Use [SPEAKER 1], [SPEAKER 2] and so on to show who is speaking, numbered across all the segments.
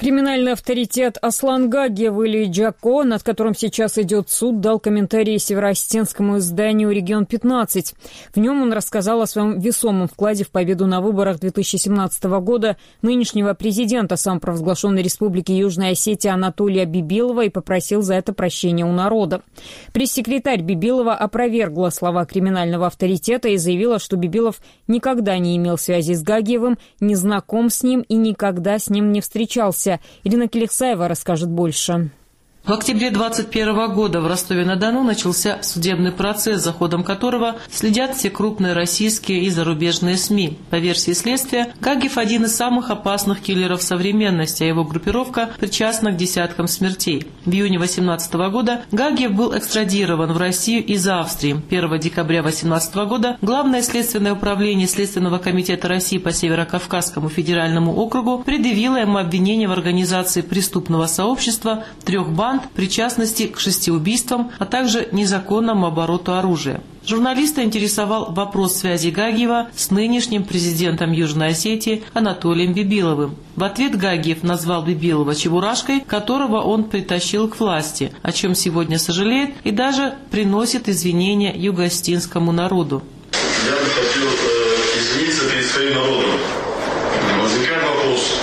[SPEAKER 1] Криминальный авторитет Аслан Гагиев или Джако, над которым сейчас идет суд, дал комментарий североосетинскому изданию «Регион-15». В нем он рассказал о своем весомом вкладе в победу на выборах 2017 года нынешнего президента самопровозглашенной республики Южная Осетия Анатолия Бибилова и попросил за это прощения у народа. Пресс-секретарь Бибилова опровергла слова криминального авторитета и заявила, что Бибилов никогда не имел связи с Гагиевым, не знаком с ним и никогда с ним не встречался. Ирина Келексаева расскажет больше.
[SPEAKER 2] В октябре 2021 года в Ростове-на-Дону начался судебный процесс, за ходом которого следят все крупные российские и зарубежные СМИ. По версии следствия, Гагиев – один из самых опасных киллеров современности, а его группировка причастна к десяткам смертей. В июне 2018 года Гагиев был экстрадирован в Россию из Австрии. 1 декабря 2018 года Главное следственное управление Следственного комитета России по Северо-Кавказскому федеральному округу предъявило ему обвинение в организации преступного сообщества 3 банд, причастности к 6 убийствам, а также незаконному обороту оружия. Журналиста интересовал вопрос связи Гагиева с нынешним президентом Южной Осетии Анатолием Бибиловым. В ответ Гагиев назвал Бибилова чебурашкой, которого он притащил к власти, о чем сегодня сожалеет и даже приносит извинения юго-осетинскому народу.
[SPEAKER 3] Я бы хотел извиниться перед своим народом. Возникает вопрос.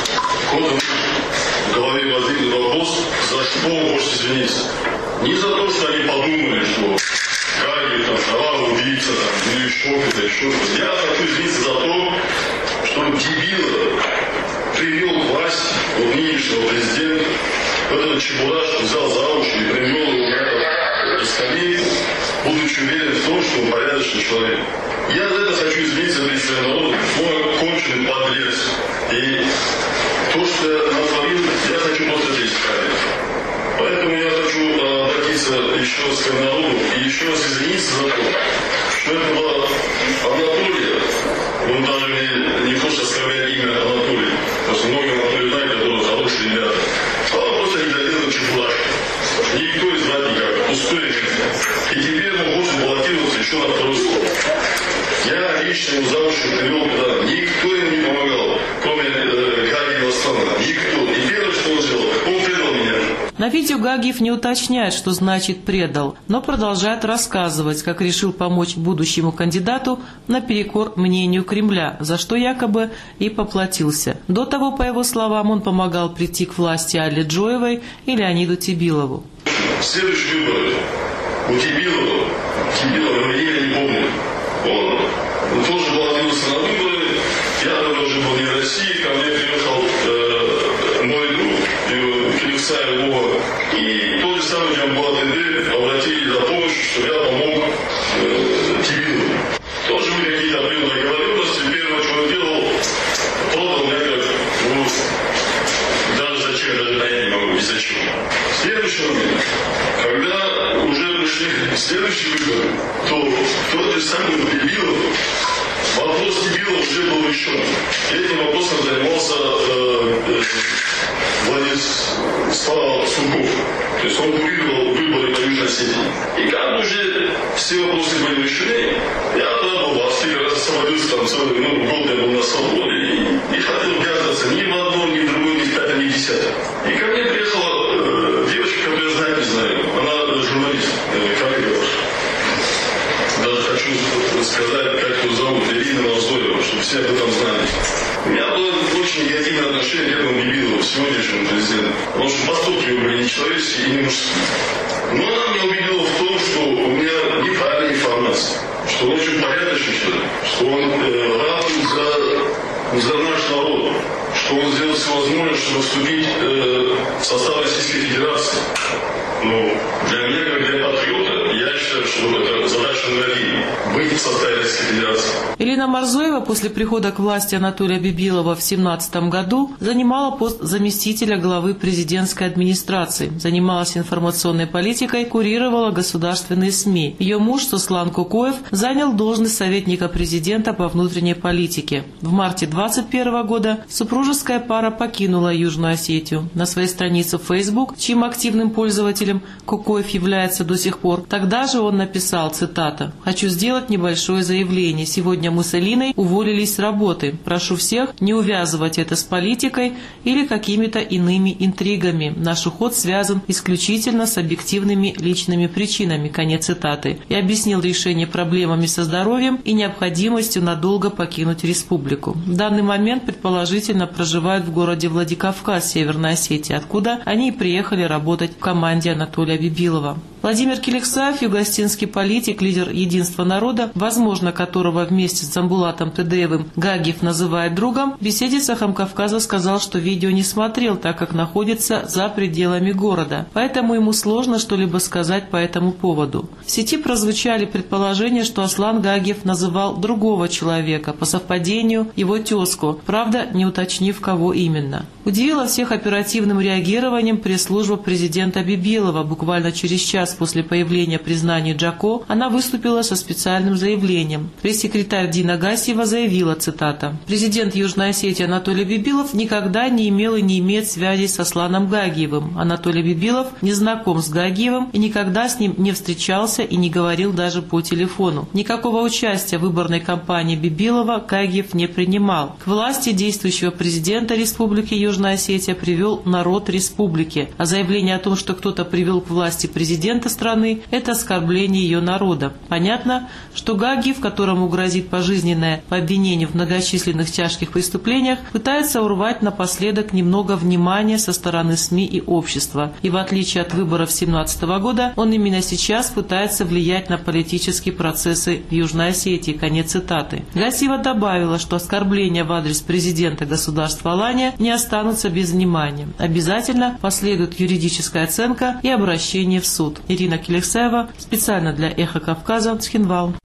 [SPEAKER 3] В голове возник вопрос, за что он может извиниться. Не за то, что они подумали, что Гагиев, убийца, или что-то, Я хочу извиниться за то, что Бибилов привел к власти нынешнего президента, этот чебурашку взял за уши и привел его на скамейку, будучи уверен в том, что он порядочный человек. Я за это хочу извиниться перед своим народом, мой конченый подлец. И то, что я натворил, я хочу просто здесь исправить. Поэтому я хочу обратиться еще раз к народу и еще раз извиниться за то, что это была Анатолия. Он даже не хочет оскорблять имя Анатолия. Потому что многие Анатолии знают, которые хорошие ребята. А он просто не доделал чебурашку. Никто из нас никак. Пустой. И теперь он может баллотироваться еще на второй срок. Я лично его за уши привел туда. Никто ему не помогал, кроме Гагиева Аслана. Никто. И первое, что он сделал, он предал меня.
[SPEAKER 2] На видео Гагиев не уточняет, что значит «предал», но продолжает рассказывать, как решил помочь будущему кандидату наперекор мнению Кремля, за что якобы и поплатился. До того, по его словам, он помогал прийти к власти Алле Джоевой и Леониду Тебилову.
[SPEAKER 3] Следующие выборы у Тебилова, я не помню, он тоже баллотировался на выборы, я тоже был не в России, ко мне приехал мой друг, Келексаев Вова, и тот же самый Джамбулат Эндель обратились за помощью, что я помог Тебилову. Тоже были какие-то определенные договоренности, первое, что он делал, продал меня как, даже зачем, даже понять не могу, без зачем. Следующий момент, когда уже пришли следующие выборы, то тот же самый Бибилов, вопрос Тебилова уже был решен. Этим вопросом занимался Владислав Суков. То есть он курировал выборы по Южной Осетии. И как уже все вопросы были решены, я тогда был в Австрии, как раз освободился там целый год, я был на свободе, и не хотел ввязываться ни в одно, ни в другое, ни в пятое, ни в десятое. И ко мне приехала девочка, которую я знаю, не знаю. Она журналист, коллега ваша. Даже хочу сказать, как ее зовут, Ирина Морозоева, чтобы все об этом знали. У меня было очень негативное отношение к этому Бибилову, сегодняшнему президенту. Потому что поступки его были нечеловеческие и не мужские. Но она меня убедила в том, что у меня неправильная информация. Что он очень порядочный человек. Что он ратует за наш народ. Что он сделал все возможное, чтобы вступить в состав Российской Федерации. Но для меня, как для патриота, я считаю, что это задача номер 1 – быть в составе Российской Федерации.
[SPEAKER 2] Ирина Морозоева после прихода к власти Анатолия Бибилова в 2017 году занимала пост заместителя главы президентской администрации, занималась информационной политикой, курировала государственные СМИ. Ее муж Суслан Кукоев занял должность советника президента по внутренней политике. В марте 2021 года супружеская пара покинула Южную Осетию. На своей странице в Facebook, чьим активным пользователем Кукоев является до сих пор, тогда же он написал, цитата: «Хочу сделать небольшое заявление. Сегодня мы с Алиной уволились с работы. Прошу всех не увязывать это с политикой или какими-то иными интригами. Наш уход связан исключительно с объективными личными причинами». Конец цитаты. И объяснил решение проблемами со здоровьем и необходимостью надолго покинуть республику. В данный момент, предположительно, проживают в городе Владикавказ, Северной Осетии, откуда они и приехали работать в команде Анатолия Бибилова. Владимир Киликсаев, югостинский политик, лидер Единства народа, возможно, которого вместе с Дзамбулатом Тыдеевым Гагиев называет другом, в беседе с «Эхом Кавказа» сказал, что видео не смотрел, так как находится за пределами города, поэтому ему сложно что-либо сказать по этому поводу. В сети прозвучали предположения, что Аслан Гагиев называл другого человека, по совпадению его тезку, правда, не уточнив, кого именно. Удивила всех оперативным реагированием пресс-служба президента Бибилова. Буквально через час после появления признаний Джако она выступила со специальным заявлением. Пресс-секретарь Дина Гасиева заявила, цитата: «Президент Южной Осетии Анатолий Бибилов никогда не имел и не имеет связей с Асланом Гагиевым. Анатолий Бибилов не знаком с Гагиевым и никогда с ним не встречался и не говорил даже по телефону. Никакого участия в выборной кампании Бибилова Гагиев не принимал. К власти действующего президента Республики Южная Осетия привел народ республики, а заявление о том, что кто-то привел к власти президента страны, это оскорбление ее народа. Понятно, что Гагиев, которому грозит пожизненное по обвинению в многочисленных тяжких преступлениях, пытается урвать напоследок немного внимания со стороны СМИ и общества. И в отличие от выборов 2017 года, он именно сейчас пытается влиять на политические процессы в Южной Осетии». Конец цитаты. Гасиева добавила, что оскорбления в адрес президента государства Алания не останутся без внимания. Обязательно последует юридическая оценка и обращение в суд. Ирина Киликсаева специально для «Эхо Кавказа», Цхинвал.